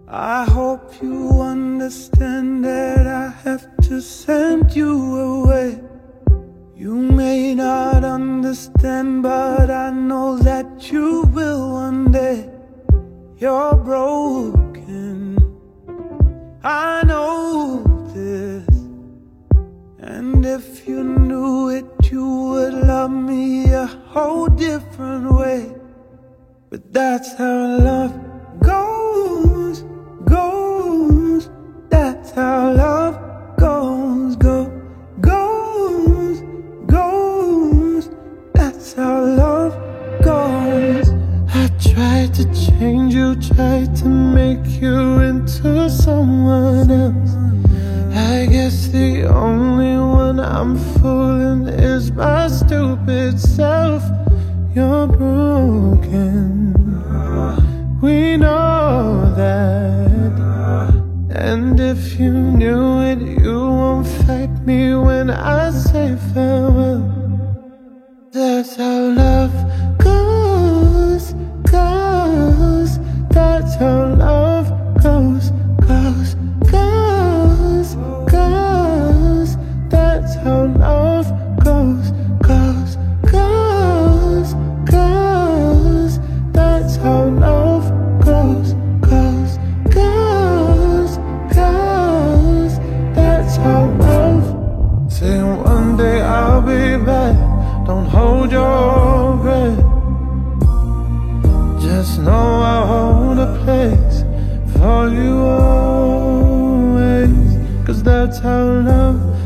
I hope you understand that I have to send you away. You may not understand, but I know that you will one day. You're broken, I know this. And if you knew it, you would love me a whole different way. But that's how love goes, goes. That's how love goes, goes, goes. That's how love goes. I tried to change you, tried to make you into someone else. I guess the only one I'm fooling is my stupid self. You're broken, we know that. And if you knew it, you won't fight me when I say farewell. That's how love goes, goes. That's how love goes, goes, goes, goes. That's how love goes, goes, goes, goes. That's how love goes, goes, goes, goes. That's how love. Say one day I'll be back. Don't hold your breath. Just know I'll hold a place for you always. 'Cause that's how love